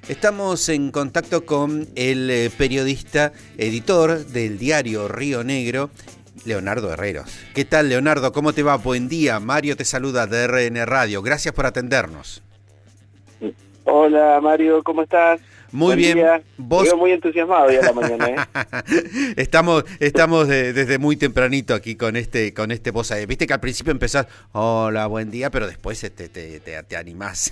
Estamos en contacto con el periodista, editor del diario Río Negro, Leonardo Herreros. ¿Qué tal, Leonardo? ¿Cómo te va? Buen día. Mario te saluda de RN Radio. Gracias por atendernos. Hola, Mario, ¿cómo estás? Muy Buen bien. día. ¿Vos? Te veo muy entusiasmado hoy a la mañana, ¿eh? Estamos desde muy tempranito aquí con este voz. Viste que al principio empezás, hola, buen día, pero después te animás.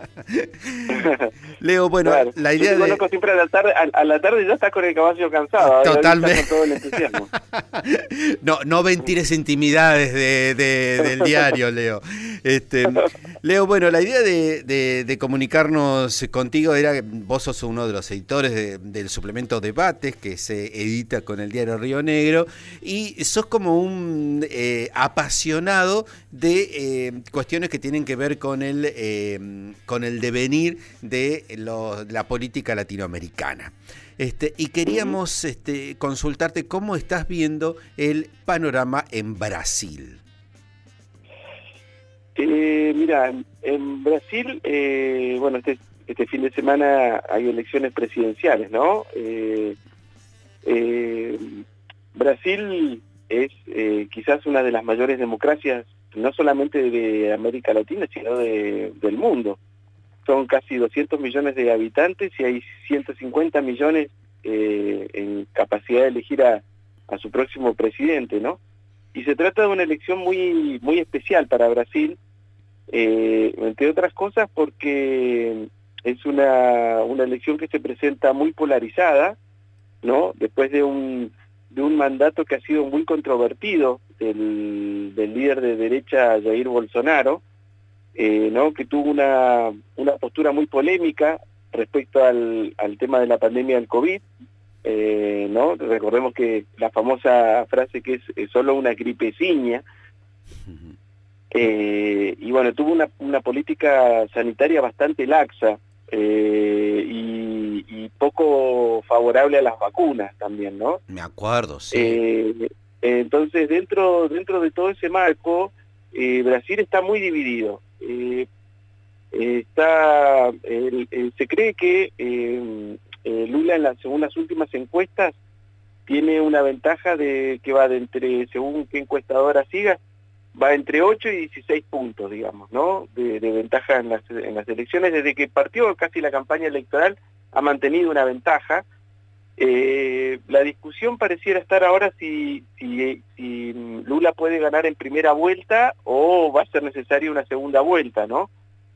Leo, bueno, claro. la idea Yo te conozco siempre a la tarde ya estás con el caballo cansado. Totalmente. Estás con todo el entusiasmo. No ventires intimidades del diario, Leo. Leo, bueno, la idea de comunicarnos contigo era que vos sos uno de los editores del suplemento Debates que se edita con el diario Río Negro y sos como un apasionado de cuestiones que tienen que ver con el devenir de la política latinoamericana. Y queríamos consultarte cómo estás viendo el panorama en Brasil. Mira, en Brasil, bueno, este fin de semana hay elecciones presidenciales, ¿no? Brasil es quizás una de las mayores democracias, no solamente de América Latina, sino del mundo. Son casi 200 millones de habitantes y hay 150 millones en capacidad de elegir a su próximo presidente, ¿no? Y se trata de una elección muy, muy especial para Brasil, entre otras cosas porque es una elección que se presenta muy polarizada, ¿no? Después de un mandato que ha sido muy controvertido del líder de derecha Jair Bolsonaro, ¿no? Que tuvo una postura muy polémica respecto al tema de la pandemia del COVID, ¿no? Recordemos que la famosa frase que es solo una gripeciña, y bueno, tuvo una política sanitaria bastante laxa y poco favorable a las vacunas también, ¿no? Me acuerdo, sí. Entonces, dentro de todo ese marco, Brasil está muy dividido. Se cree que Lula, según las últimas encuestas, tiene una ventaja que va según qué encuestadora siga, va entre 8 y 16 puntos, digamos, ¿no? De ventaja en las elecciones. Desde que partió casi la campaña electoral ha mantenido una ventaja. La discusión pareciera estar ahora si Lula puede ganar en primera vuelta o va a ser necesaria una segunda vuelta, ¿no?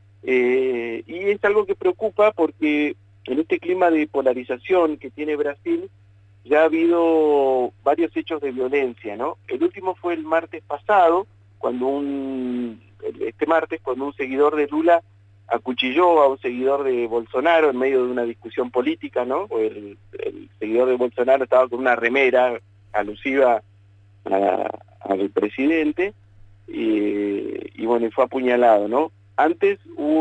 Y es algo que preocupa porque en este clima de polarización que tiene Brasil ya ha habido varios hechos de violencia, ¿no? El último fue el martes pasado, cuando un seguidor de Lula acuchilló a un seguidor de Bolsonaro en medio de una discusión política, ¿no? El seguidor de Bolsonaro estaba con una remera alusiva al presidente y bueno, fue apuñalado, ¿no? Antes hubo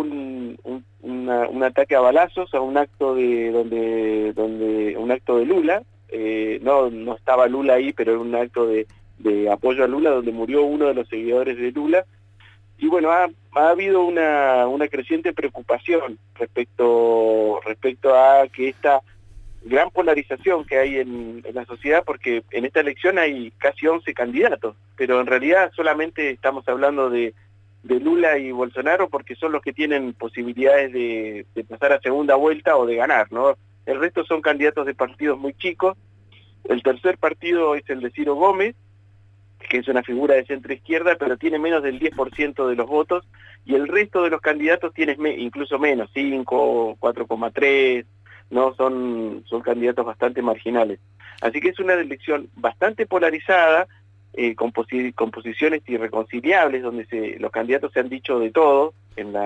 un ataque a balazos a un acto de Lula, no estaba Lula ahí, pero era un acto de apoyo a Lula donde murió uno de los seguidores de Lula. Y bueno, ha habido una creciente preocupación respecto a que esta gran polarización que hay en la sociedad, porque en esta elección hay casi 11 candidatos, pero en realidad solamente estamos hablando de Lula y Bolsonaro porque son los que tienen posibilidades de pasar a segunda vuelta o de ganar, ¿no? El resto son candidatos de partidos muy chicos. El tercer partido es el de Ciro Gómez, que es una figura de centro-izquierda, pero tiene menos del 10% de los votos, y el resto de los candidatos tiene incluso menos, 5, 4,3, ¿no? Son candidatos bastante marginales. Así que es una elección bastante polarizada, con posiciones irreconciliables, donde los candidatos se han dicho de todo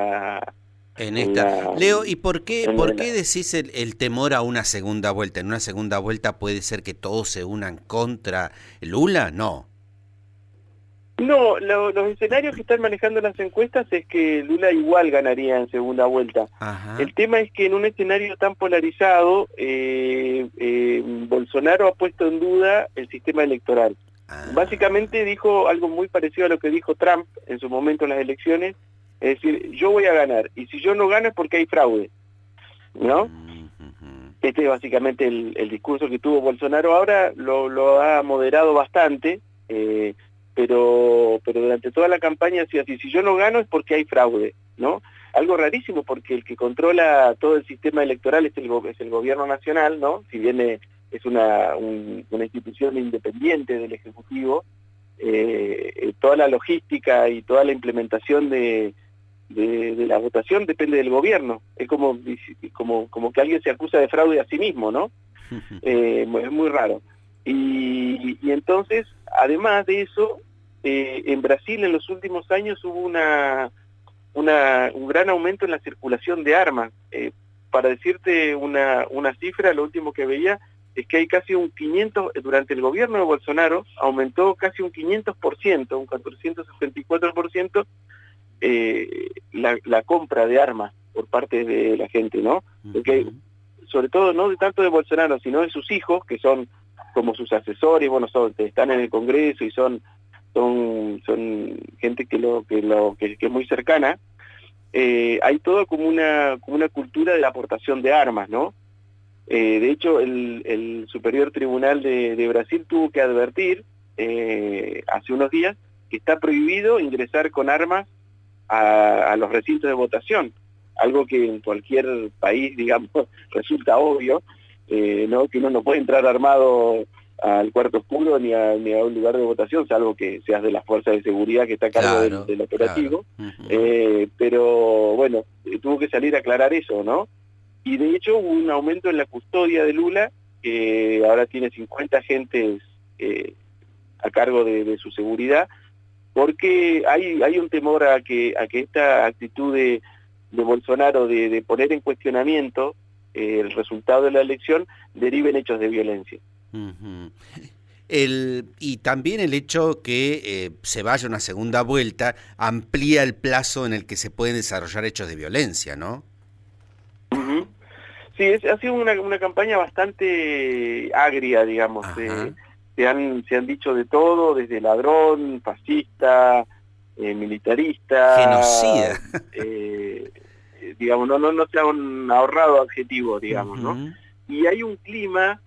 Leo, ¿y por qué decís el temor a una segunda vuelta? ¿En una segunda vuelta puede ser que todos se unan contra Lula? No. No, los escenarios que están manejando las encuestas es que Lula igual ganaría en segunda vuelta. Ajá. El tema es que en un escenario tan polarizado, Bolsonaro ha puesto en duda el sistema electoral. Básicamente dijo algo muy parecido a lo que dijo Trump en su momento en las elecciones, es decir, yo voy a ganar, y si yo no gano es porque hay fraude. ¿no? Este es básicamente el discurso que tuvo Bolsonaro. Ahora lo ha moderado bastante, pero durante toda la campaña decía así: si yo no gano es porque hay fraude, ¿no? Algo rarísimo, porque el que controla todo el sistema electoral es el gobierno nacional, ¿no? Si bien es una institución independiente del Ejecutivo, toda la logística y toda la implementación de la votación depende del gobierno. Es como que alguien se acusa de fraude a sí mismo, ¿no? Es muy raro. Y entonces, además de eso, en Brasil en los últimos años hubo un gran aumento en la circulación de armas. Para decirte una cifra, lo último que veía es que hay casi un 500, durante el gobierno de Bolsonaro, aumentó casi un 500%, un 464%, la compra de armas por parte de la gente, ¿no? Porque, sobre todo, no de tanto de Bolsonaro, sino de sus hijos, que son como sus asesores, bueno, están en el Congreso y son gente que es muy cercana. Hay todo como una cultura de la aportación de armas, ¿no? De hecho, el Superior Tribunal de Brasil tuvo que advertir hace unos días que está prohibido ingresar con armas a los recintos de votación, algo que en cualquier país, digamos, resulta obvio, ¿no? Que uno no puede entrar armado al cuarto oscuro ni a un lugar de votación, salvo que seas de las fuerzas de seguridad que está a cargo del operativo. Claro. Pero bueno, tuvo que salir a aclarar eso, ¿no? Y de hecho hubo un aumento en la custodia de Lula, que ahora tiene 50 agentes a cargo de su seguridad, porque hay un temor a que esta actitud de Bolsonaro de poner en cuestionamiento el resultado de la elección derive en hechos de violencia. Y también el hecho que se vaya una segunda vuelta amplía el plazo en el que se pueden desarrollar hechos de violencia, ¿no? Sí, ha sido una campaña bastante agria, digamos. Se han dicho de todo, desde ladrón, fascista, militarista, genocida. Digamos, no se han ahorrado adjetivos, digamos, ¿no? Y hay un clima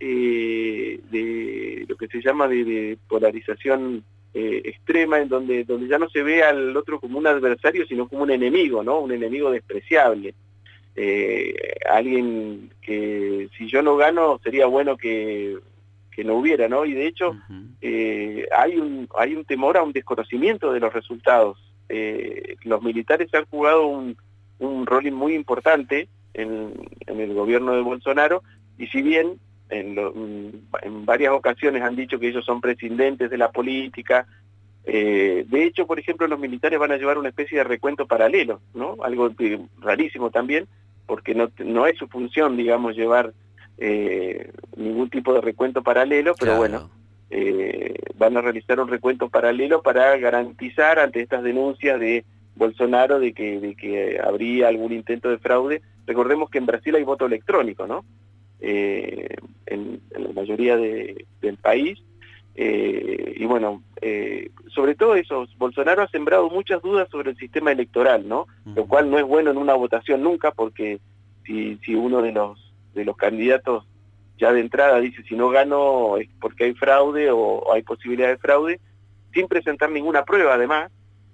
de lo que se llama de polarización extrema, en donde ya no se ve al otro como un adversario, sino como un enemigo, ¿no? Un enemigo despreciable. Alguien que, si yo no gano, sería bueno que no hubiera, ¿no? Y de hecho hay un temor a un desconocimiento de los resultados. Los militares han jugado un rol muy importante en el gobierno de Bolsonaro, y si bien en varias ocasiones han dicho que ellos son prescindentes de la política, de hecho, por ejemplo, los militares van a llevar una especie de recuento paralelo, ¿no? Algo rarísimo también, porque no es su función, digamos, llevar ningún tipo de recuento paralelo, pero claro. Bueno, van a realizar un recuento paralelo para garantizar ante estas denuncias de Bolsonaro de que habría algún intento de fraude. Recordemos que en Brasil hay voto electrónico, ¿no? En la mayoría del país. Y bueno, sobre todo eso, Bolsonaro ha sembrado muchas dudas sobre el sistema electoral, ¿no? Lo cual no es bueno en una votación nunca, porque si uno de los candidatos ya de entrada dice si no gano es porque hay fraude o hay posibilidad de fraude, sin presentar ninguna prueba además,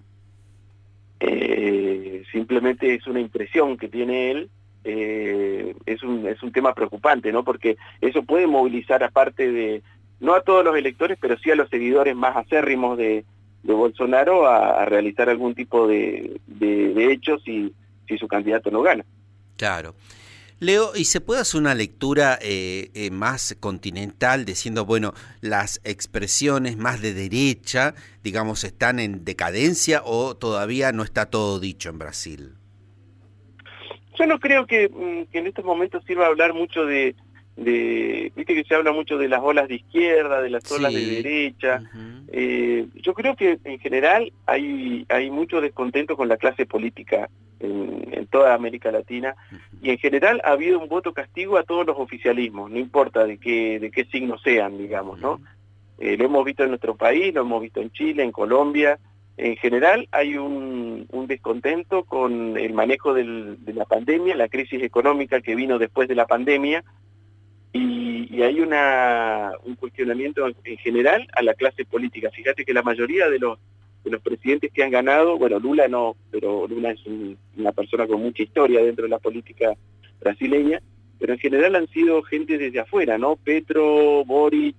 simplemente es una impresión que tiene él. Es un tema preocupante, ¿no? Porque eso puede movilizar, aparte de, no a todos los electores, pero sí a los seguidores más acérrimos de Bolsonaro a realizar algún tipo de hechos si su candidato no gana. Claro. Leo, ¿y se puede hacer una lectura más continental diciendo, bueno, las expresiones más de derecha, digamos, están en decadencia o todavía no está todo dicho en Brasil? Yo no creo que en estos momentos sirva hablar mucho viste que se habla mucho de las olas de izquierda, de las olas de derecha. Yo creo que en general hay mucho descontento con la clase política en toda América Latina, y en general ha habido un voto castigo a todos los oficialismos, no importa de qué signo sean, digamos, ¿no? Lo hemos visto en nuestro país, lo hemos visto en Chile, en Colombia, en general hay un descontento con el manejo de la pandemia, la crisis económica que vino después de la pandemia, y hay un cuestionamiento en general a la clase política. Fíjate que la mayoría de los presidentes que han ganado, bueno, Lula no, pero Lula es una persona con mucha historia dentro de la política brasileña, pero en general han sido gente desde afuera, ¿no? Petro, Boric,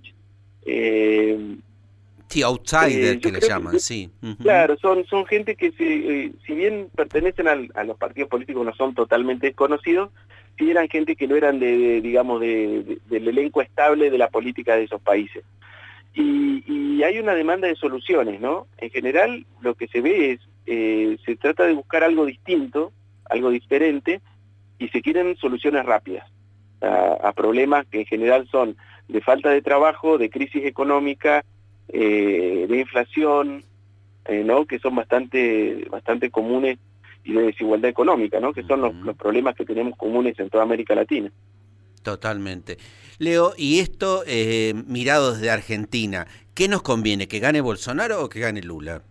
sí, outsider que le llaman, sí. Claro, son gente que si bien pertenecen a los partidos políticos, no son totalmente desconocidos, sí eran gente que no eran digamos, del elenco estable de la política de esos países. Y hay una demanda de soluciones, ¿no? En general lo que se ve es, se trata de buscar algo distinto, algo diferente, y se quieren soluciones rápidas a problemas que en general son de falta de trabajo, de crisis económica, de inflación, ¿no? Que son bastante comunes, y de desigualdad económica, ¿no? Que son los problemas que tenemos comunes en toda América Latina. Totalmente. Leo, y esto mirado desde Argentina, ¿qué nos conviene? ¿Que gane Bolsonaro o que gane Lula?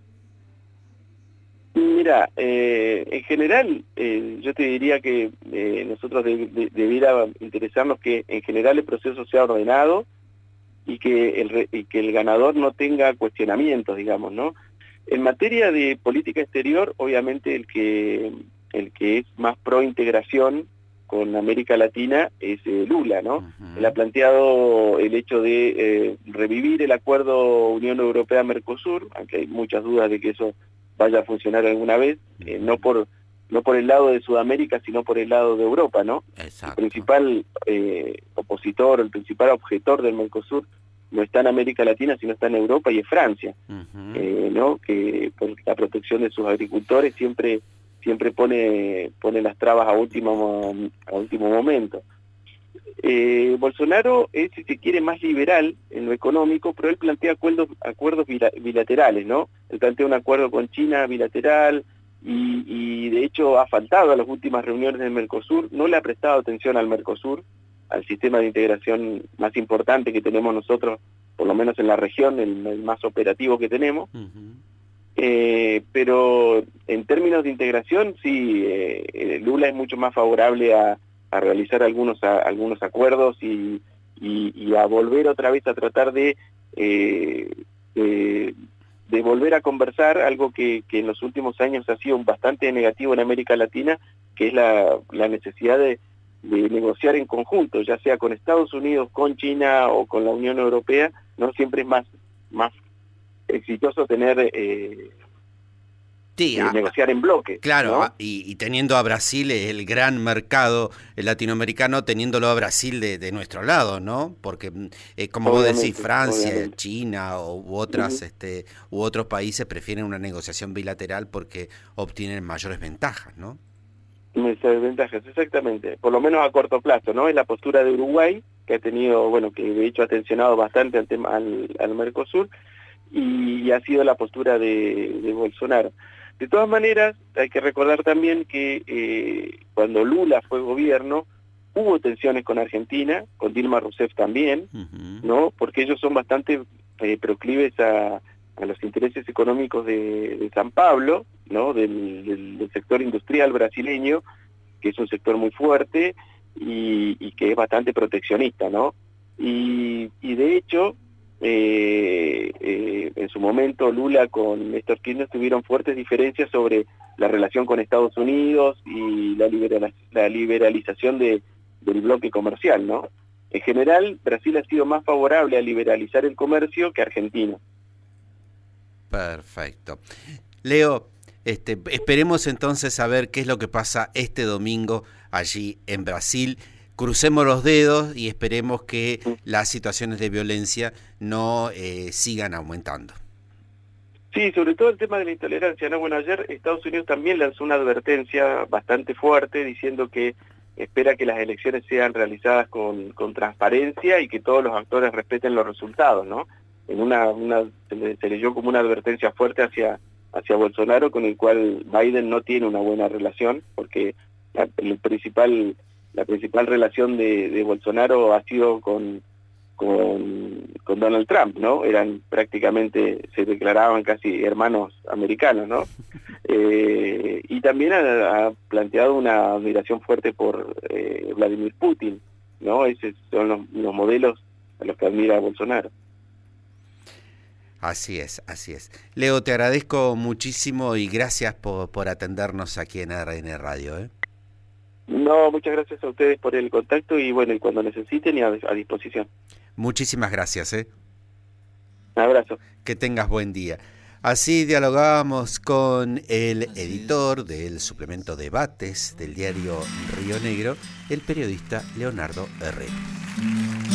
Mira, en general yo te diría que nosotros debiera interesarnos que en general el proceso sea ordenado y que el ganador no tenga cuestionamientos, digamos, ¿no? En materia de política exterior, obviamente el que es más pro integración con América Latina es Lula, ¿no? Él ha planteado el hecho de revivir el acuerdo Unión Europea-Mercosur, aunque hay muchas dudas de que eso vaya a funcionar alguna vez, no por el lado de Sudamérica, sino por el lado de Europa, ¿no? Exacto. El principal opositor, el principal objetor del Mercosur no está en América Latina, sino está en Europa, y es Francia, ¿no? Que por la protección de sus agricultores siempre pone las trabas a último momento. Bolsonaro es, si se quiere, más liberal en lo económico, pero él plantea acuerdos bilaterales, ¿no? Él plantea un acuerdo con China bilateral y de hecho ha faltado a las últimas reuniones del Mercosur, no le ha prestado atención al Mercosur, al sistema de integración más importante que tenemos nosotros, por lo menos en la región, el más operativo que tenemos. Pero en términos de integración, sí, Lula es mucho más favorable a realizar algunos acuerdos y a volver otra vez a tratar de volver a conversar, algo que en los últimos años ha sido bastante negativo en América Latina, que es la necesidad de negociar en conjunto, ya sea con Estados Unidos, con China o con la Unión Europea, ¿no? Siempre es más exitoso tener negociar en bloque. Claro, ¿no? y teniendo a Brasil, el gran mercado latinoamericano, teniéndolo a Brasil de nuestro lado, ¿no? Porque, como vos decís, Francia, China u otros países prefieren una negociación bilateral porque obtienen mayores ventajas, ¿no? Ventajas, exactamente, por lo menos a corto plazo, ¿no? Es la postura de Uruguay, que ha tenido, bueno, que de hecho ha tensionado bastante al Mercosur, y ha sido la postura de Bolsonaro. De todas maneras, hay que recordar también que cuando Lula fue gobierno, hubo tensiones con Argentina, con Dilma Rousseff también, ¿no? Porque ellos son bastante proclives a los intereses económicos de San Pablo, ¿no? Del sector industrial brasileño, que es un sector muy fuerte y que es bastante proteccionista, ¿no? Y de hecho, en su momento Lula con Néstor Kirchner tuvieron fuertes diferencias sobre la relación con Estados Unidos y la liberalización del bloque comercial, ¿no? En general, Brasil ha sido más favorable a liberalizar el comercio que Argentina. Perfecto. Leo, esperemos entonces a ver qué es lo que pasa este domingo allí en Brasil. Crucemos los dedos y esperemos que las situaciones de violencia no sigan aumentando. Sí, sobre todo el tema de la intolerancia, ¿no? Bueno, ayer Estados Unidos también lanzó una advertencia bastante fuerte diciendo que espera que las elecciones sean realizadas con transparencia y que todos los actores respeten los resultados, ¿no? Se leyó como una advertencia fuerte hacia Bolsonaro, con el cual Biden no tiene una buena relación, porque la principal relación de Bolsonaro ha sido con con Donald Trump, ¿no? Eran prácticamente, se declaraban casi hermanos americanos, ¿no? Y también ha planteado una admiración fuerte por Vladimir Putin, ¿no? Esos son los modelos a los que admira Bolsonaro. Así es, así es. Leo, te agradezco muchísimo y gracias por atendernos aquí en ADN Radio, ¿eh? No, muchas gracias a ustedes por el contacto y bueno, y cuando necesiten y a disposición. Muchísimas gracias, ¿eh? Un abrazo. Que tengas buen día. Así dialogábamos con el editor del suplemento Debates del diario Río Negro, el periodista Leonardo Herrera.